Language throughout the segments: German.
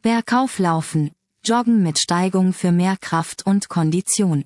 Bergauflaufen, Joggen mit Steigung für mehr Kraft und Kondition.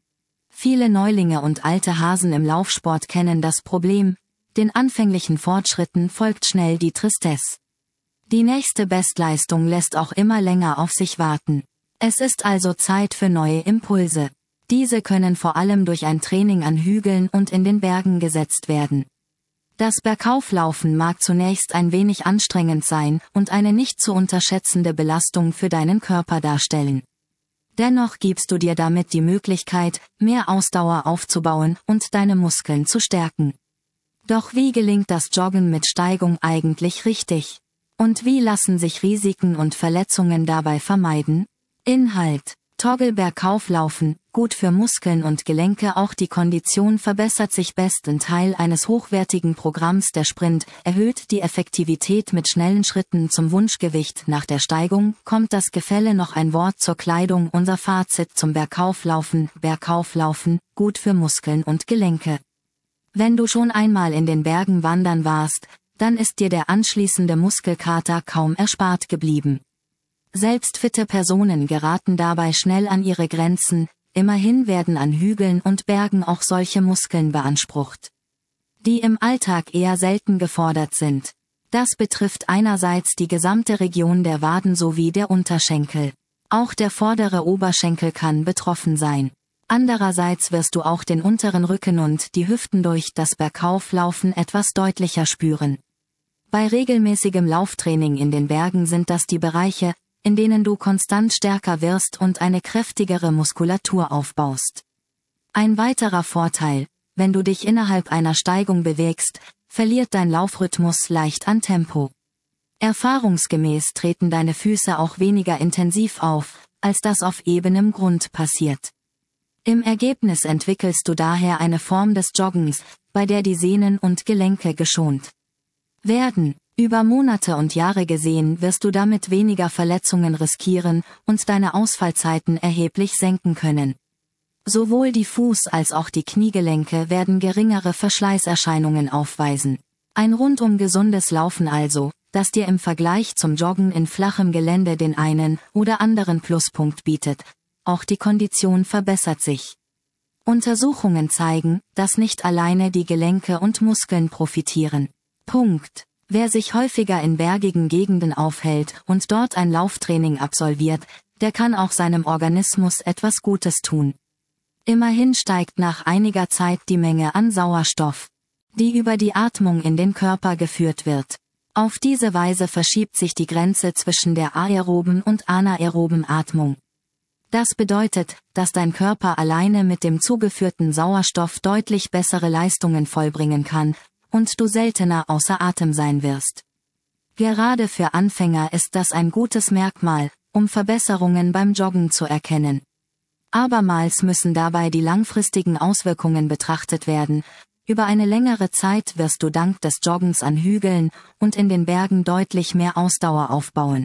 Viele Neulinge und alte Hasen im Laufsport kennen das Problem, den anfänglichen Fortschritten folgt schnell die Tristesse. Die nächste Bestleistung lässt auch immer länger auf sich warten. Es ist also Zeit für neue Impulse. Diese können vor allem durch ein Training an Hügeln und in den Bergen gesetzt werden. Das Bergauflaufen mag zunächst ein wenig anstrengend sein und eine nicht zu unterschätzende Belastung für deinen Körper darstellen. Dennoch gibst du dir damit die Möglichkeit, mehr Ausdauer aufzubauen und deine Muskeln zu stärken. Doch wie gelingt das Joggen mit Steigung eigentlich richtig? Und wie lassen sich Risiken und Verletzungen dabei vermeiden? Inhalt: Toggle Bergauflaufen, gut für Muskeln und Gelenke. Auch die Kondition verbessert sich. Besten Teil eines hochwertigen Programms. Der Sprint erhöht die Effektivität mit schnellen Schritten zum Wunschgewicht. Nach der Steigung kommt das Gefälle. Noch ein Wort zur Kleidung. Unser Fazit zum Bergauflaufen: Bergauflaufen, gut für Muskeln und Gelenke. Wenn du schon einmal in den Bergen wandern warst, dann ist dir der anschließende Muskelkater kaum erspart geblieben. Selbst fitte Personen geraten dabei schnell an ihre Grenzen, immerhin werden an Hügeln und Bergen auch solche Muskeln beansprucht, die im Alltag eher selten gefordert sind. Das betrifft einerseits die gesamte Region der Waden sowie der Unterschenkel. Auch der vordere Oberschenkel kann betroffen sein. Andererseits wirst du auch den unteren Rücken und die Hüften durch das Bergauflaufen etwas deutlicher spüren. Bei regelmäßigem Lauftraining in den Bergen sind das die Bereiche, in denen du konstant stärker wirst und eine kräftigere Muskulatur aufbaust. Ein weiterer Vorteil: Wenn du dich innerhalb einer Steigung bewegst, verliert dein Laufrhythmus leicht an Tempo. Erfahrungsgemäß treten deine Füße auch weniger intensiv auf, als das auf ebenem Grund passiert. Im Ergebnis entwickelst du daher eine Form des Joggens, bei der die Sehnen und Gelenke geschont werden. Über Monate und Jahre gesehen wirst du damit weniger Verletzungen riskieren und deine Ausfallzeiten erheblich senken können. Sowohl die Fuß- als auch die Kniegelenke werden geringere Verschleißerscheinungen aufweisen. Ein rundum gesundes Laufen also, das dir im Vergleich zum Joggen in flachem Gelände den einen oder anderen Pluspunkt bietet. Auch die Kondition verbessert sich. Untersuchungen zeigen, dass nicht alleine die Gelenke und Muskeln profitieren. Punkt. Wer sich häufiger in bergigen Gegenden aufhält und dort ein Lauftraining absolviert, der kann auch seinem Organismus etwas Gutes tun. Immerhin steigt nach einiger Zeit die Menge an Sauerstoff, die über die Atmung in den Körper geführt wird. Auf diese Weise verschiebt sich die Grenze zwischen der aeroben und anaeroben Atmung. Das bedeutet, dass dein Körper alleine mit dem zugeführten Sauerstoff deutlich bessere Leistungen vollbringen kann und du seltener außer Atem sein wirst. Gerade für Anfänger ist das ein gutes Merkmal, um Verbesserungen beim Joggen zu erkennen. Abermals müssen dabei die langfristigen Auswirkungen betrachtet werden. Über eine längere Zeit wirst du dank des Joggens an Hügeln und in den Bergen deutlich mehr Ausdauer aufbauen.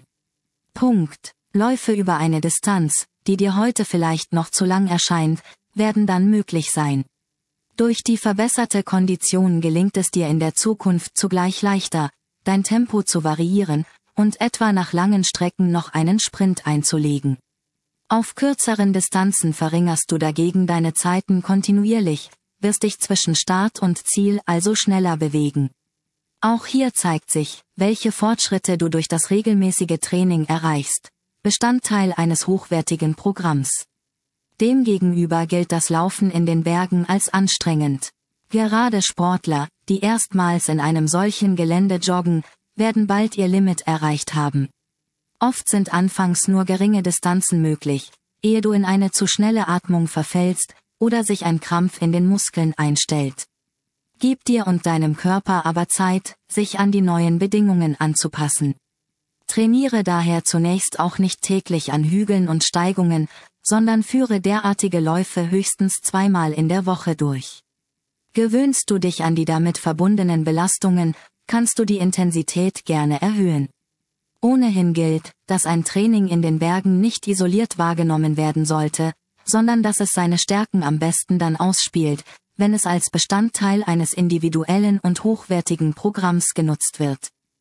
Punkt. Läufe über eine Distanz, die dir heute vielleicht noch zu lang erscheint, werden dann möglich sein. Durch die verbesserte Kondition gelingt es dir in der Zukunft zugleich leichter, dein Tempo zu variieren und etwa nach langen Strecken noch einen Sprint einzulegen. Auf kürzeren Distanzen verringerst du dagegen deine Zeiten kontinuierlich, wirst dich zwischen Start und Ziel also schneller bewegen. Auch hier zeigt sich, welche Fortschritte du durch das regelmäßige Training erreichst, Bestandteil eines hochwertigen Programms. Demgegenüber gilt das Laufen in den Bergen als anstrengend. Gerade Sportler, die erstmals in einem solchen Gelände joggen, werden bald ihr Limit erreicht haben. Oft sind anfangs nur geringe Distanzen möglich, ehe du in eine zu schnelle Atmung verfällst oder sich ein Krampf in den Muskeln einstellt. Gib dir und deinem Körper aber Zeit, sich an die neuen Bedingungen anzupassen. Trainiere daher zunächst auch nicht täglich an Hügeln und Steigungen, sondern führe derartige Läufe höchstens 2-mal in der Woche durch. Gewöhnst du dich an die damit verbundenen Belastungen, kannst du die Intensität gerne erhöhen. Ohnehin gilt, dass ein Training in den Bergen nicht isoliert wahrgenommen werden sollte, sondern dass es seine Stärken am besten dann ausspielt, wenn es als Bestandteil eines individuellen und hochwertigen Programms genutzt wird.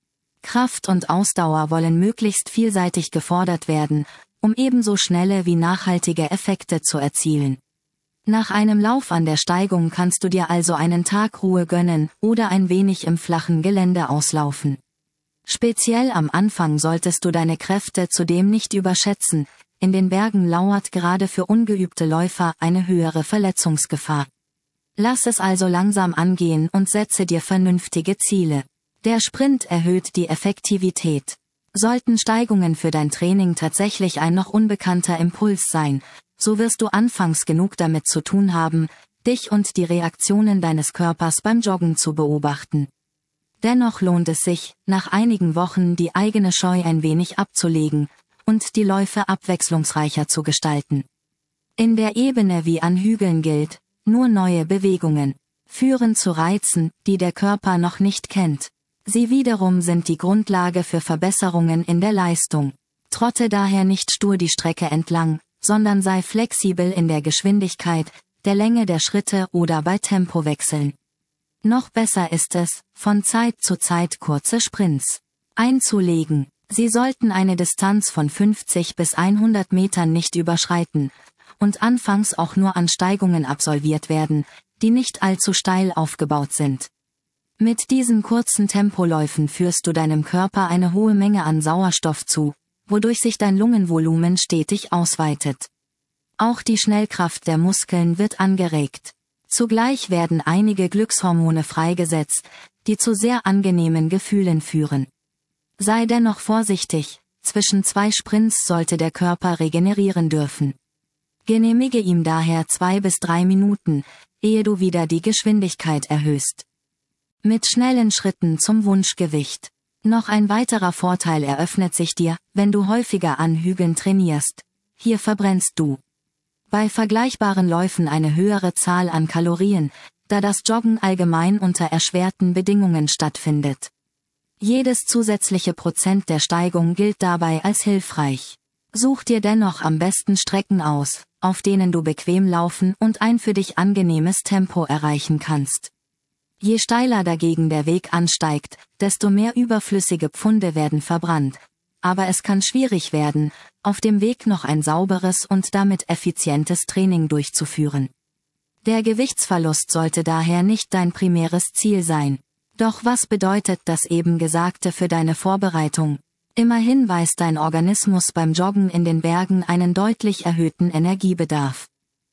Kraft und Ausdauer wollen möglichst vielseitig gefordert werden, um ebenso schnelle wie nachhaltige Effekte zu erzielen. Nach einem Lauf an der Steigung kannst du dir also einen Tag Ruhe gönnen oder ein wenig im flachen Gelände auslaufen. Speziell am Anfang solltest du deine Kräfte zudem nicht überschätzen, in den Bergen lauert gerade für ungeübte Läufer eine höhere Verletzungsgefahr. Lass es also langsam angehen und setze dir vernünftige Ziele. Der Sprint erhöht die Effektivität. Sollten Steigungen für dein Training tatsächlich ein noch unbekannter Impuls sein, so wirst du anfangs genug damit zu tun haben, dich und die Reaktionen deines Körpers beim Joggen zu beobachten. Dennoch lohnt es sich, nach einigen Wochen die eigene Scheu ein wenig abzulegen und die Läufe abwechslungsreicher zu gestalten. In der Ebene wie an Hügeln gilt, nur neue Bewegungen führen zu Reizen, die der Körper noch nicht kennt. Sie wiederum sind die Grundlage für Verbesserungen in der Leistung. Trotte daher nicht stur die Strecke entlang, sondern sei flexibel in der Geschwindigkeit, der Länge der Schritte oder bei Tempowechseln. Noch besser ist es, von Zeit zu Zeit kurze Sprints einzulegen. Sie sollten eine Distanz von 50 bis 100 Metern nicht überschreiten und anfangs auch nur an Steigungen absolviert werden, die nicht allzu steil aufgebaut sind. Mit diesen kurzen Tempoläufen führst du deinem Körper eine hohe Menge an Sauerstoff zu, wodurch sich dein Lungenvolumen stetig ausweitet. Auch die Schnellkraft der Muskeln wird angeregt. Zugleich werden einige Glückshormone freigesetzt, die zu sehr angenehmen Gefühlen führen. Sei dennoch vorsichtig, zwischen 2 Sprints sollte der Körper regenerieren dürfen. Genehmige ihm daher 2 bis 3 Minuten, ehe du wieder die Geschwindigkeit erhöhst. Mit schnellen Schritten zum Wunschgewicht. Noch ein weiterer Vorteil eröffnet sich dir, wenn du häufiger an Hügeln trainierst. Hier verbrennst du bei vergleichbaren Läufen eine höhere Zahl an Kalorien, da das Joggen allgemein unter erschwerten Bedingungen stattfindet. Jedes zusätzliche Prozent der Steigung gilt dabei als hilfreich. Such dir dennoch am besten Strecken aus, auf denen du bequem laufen und ein für dich angenehmes Tempo erreichen kannst. Je steiler dagegen der Weg ansteigt, desto mehr überflüssige Pfunde werden verbrannt. Aber es kann schwierig werden, auf dem Weg noch ein sauberes und damit effizientes Training durchzuführen. Der Gewichtsverlust sollte daher nicht dein primäres Ziel sein. Doch was bedeutet das eben Gesagte für deine Vorbereitung? Immerhin weist dein Organismus beim Joggen in den Bergen einen deutlich erhöhten Energiebedarf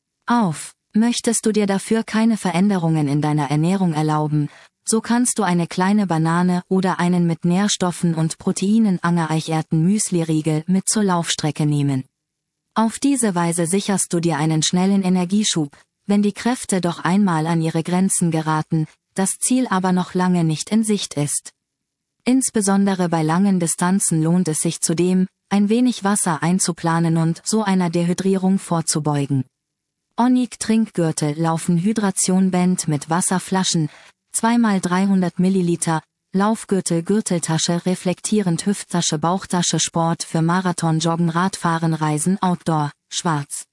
auf. Möchtest du dir dafür keine Veränderungen in deiner Ernährung erlauben, so kannst du eine kleine Banane oder einen mit Nährstoffen und Proteinen angereicherten Müsliriegel mit zur Laufstrecke nehmen. Auf diese Weise sicherst du dir einen schnellen Energieschub, wenn die Kräfte doch einmal an ihre Grenzen geraten, das Ziel aber noch lange nicht in Sicht ist. Insbesondere bei langen Distanzen lohnt es sich zudem, ein wenig Wasser einzuplanen und so einer Dehydrierung vorzubeugen. Onic Trinkgürtel laufen Hydration-Band mit Wasserflaschen, 2x300 Milliliter, Laufgürtel Gürteltasche reflektierend Hüfttasche Bauchtasche Sport für Marathon Joggen Radfahren Reisen Outdoor, schwarz.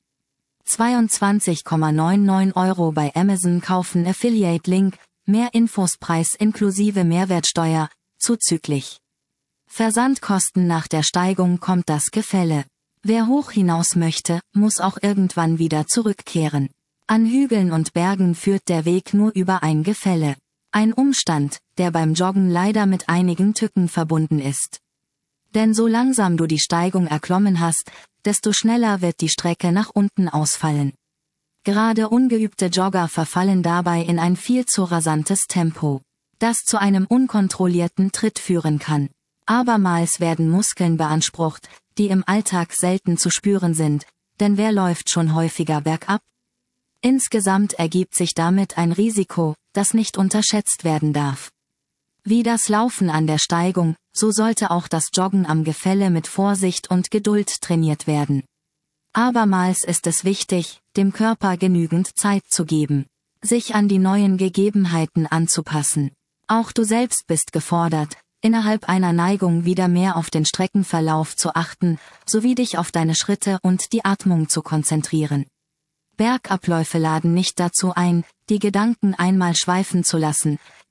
22,99 € bei Amazon kaufen Affiliate Link, mehr Infos Preis inklusive Mehrwertsteuer, zuzüglich Versandkosten. Nach der Steigung kommt das Gefälle. Wer hoch hinaus möchte, muss auch irgendwann wieder zurückkehren. An Hügeln und Bergen führt der Weg nur über ein Gefälle. Ein Umstand, der beim Joggen leider mit einigen Tücken verbunden ist. Denn so langsam du die Steigung erklommen hast, desto schneller wird die Strecke nach unten ausfallen. Gerade ungeübte Jogger verfallen dabei in ein viel zu rasantes Tempo, das zu einem unkontrollierten Tritt führen kann. Abermals werden Muskeln beansprucht, die im Alltag selten zu spüren sind, denn wer läuft schon häufiger bergab? Insgesamt ergibt sich damit ein Risiko, das nicht unterschätzt werden darf. Wie das Laufen an der Steigung, so sollte auch das Joggen am Gefälle mit Vorsicht und Geduld trainiert werden. Abermals ist es wichtig, dem Körper genügend Zeit zu geben, sich an die neuen Gegebenheiten anzupassen. Auch du selbst bist gefordert, innerhalb einer Neigung wieder mehr auf den Streckenverlauf zu achten, sowie dich auf deine Schritte und die Atmung zu konzentrieren. Bergabläufe laden nicht dazu ein, die Gedanken einmal schweifen zu lassen,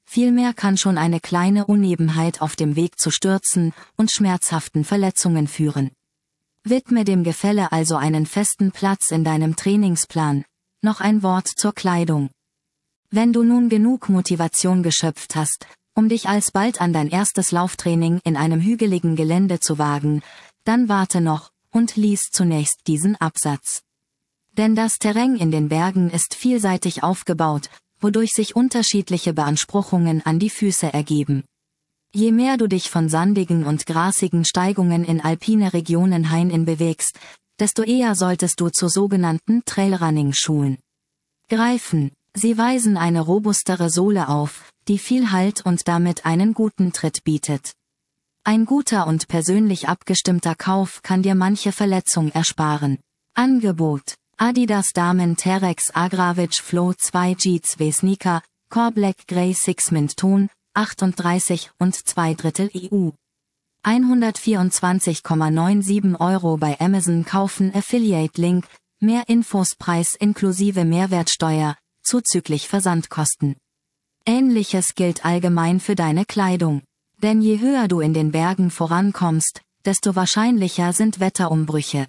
Vielmehr kann schon eine kleine Unebenheit auf dem Weg zu Stürzen und schmerzhaften Verletzungen führen. Widme dem Gefälle also einen festen Platz in deinem Trainingsplan. Noch ein Wort zur Kleidung. Wenn du nun genug Motivation geschöpft hast, um dich alsbald an dein erstes Lauftraining in einem hügeligen Gelände zu wagen, dann warte noch und lies zunächst diesen Absatz. Denn das Terrain in den Bergen ist vielseitig aufgebaut, wodurch sich unterschiedliche Beanspruchungen an die Füße ergeben. Je mehr du dich von sandigen und grasigen Steigungen in alpine Regionen hinein bewegst, desto eher solltest du zu sogenannten Trailrunning-Schuhen greifen. Sie weisen eine robustere Sohle auf, die viel Halt und damit einen guten Tritt bietet. Ein guter und persönlich abgestimmter Kauf kann dir manche Verletzung ersparen. Angebot: Adidas Damen Terex Agravic Flow 2 G2 Sneaker, Core Black Grey 6 Mint Ton, 38 und 2/3 EU. 124,97 € bei Amazon kaufen. Affiliate Link, mehr Infos, Preis inklusive Mehrwertsteuer, zuzüglich Versandkosten. Ähnliches gilt allgemein für deine Kleidung. Denn je höher du in den Bergen vorankommst, desto wahrscheinlicher sind Wetterumbrüche.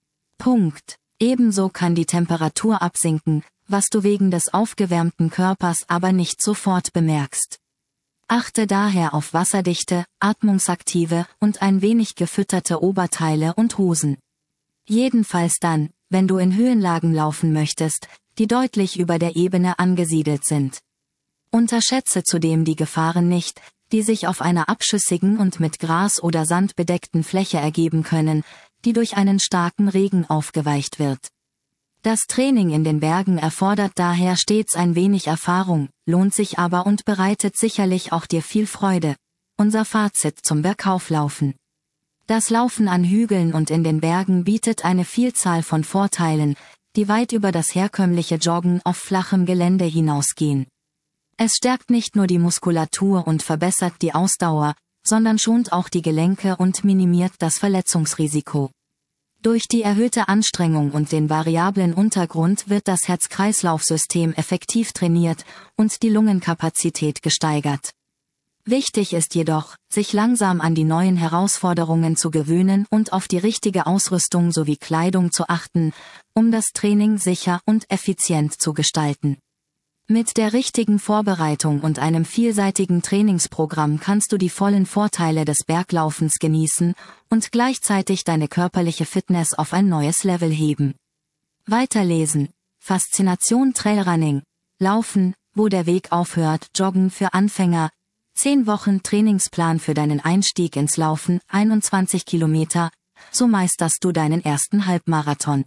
Punkt. Ebenso kann die Temperatur absinken, was du wegen des aufgewärmten Körpers aber nicht sofort bemerkst. Achte daher auf wasserdichte, atmungsaktive und ein wenig gefütterte Oberteile und Hosen. Jedenfalls dann, wenn du in Höhenlagen laufen möchtest, die deutlich über der Ebene angesiedelt sind. Unterschätze zudem die Gefahren nicht, die sich auf einer abschüssigen und mit Gras oder Sand bedeckten Fläche ergeben können, die durch einen starken Regen aufgeweicht wird. Das Training in den Bergen erfordert daher stets ein wenig Erfahrung, lohnt sich aber und bereitet sicherlich auch dir viel Freude. Unser Fazit zum Bergauflaufen: Das Laufen an Hügeln und in den Bergen bietet eine Vielzahl von Vorteilen, die weit über das herkömmliche Joggen auf flachem Gelände hinausgehen. Es stärkt nicht nur die Muskulatur und verbessert die Ausdauer, sondern schont auch die Gelenke und minimiert das Verletzungsrisiko. Durch die erhöhte Anstrengung und den variablen Untergrund wird das Herz-Kreislauf-System effektiv trainiert und die Lungenkapazität gesteigert. Wichtig ist jedoch, sich langsam an die neuen Herausforderungen zu gewöhnen und auf die richtige Ausrüstung sowie Kleidung zu achten, um das Training sicher und effizient zu gestalten. Mit der richtigen Vorbereitung und einem vielseitigen Trainingsprogramm kannst du die vollen Vorteile des Berglaufens genießen und gleichzeitig deine körperliche Fitness auf ein neues Level heben. Weiterlesen: Faszination Trailrunning. Laufen, wo der Weg aufhört. Joggen für Anfänger. 10 Wochen Trainingsplan für deinen Einstieg ins Laufen. 21 Kilometer. So meisterst du deinen ersten Halbmarathon.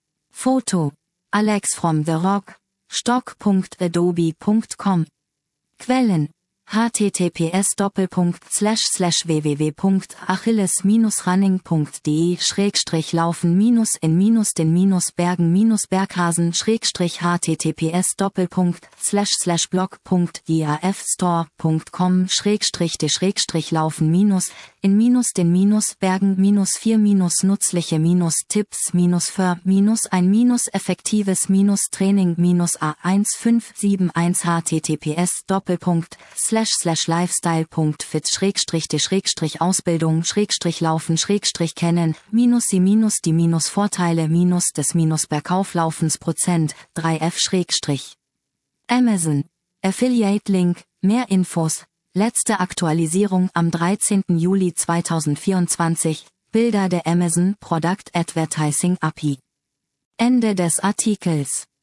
Foto: Alex from The Rock. stock.adobe.com. Quellen: https://www.achilles-running.de/training-fit-Vorteile- des Amazon. Affiliate Link, mehr Infos, letzte Aktualisierung am 13. Juli 2024, Bilder der Amazon Product Advertising API. Ende des Artikels.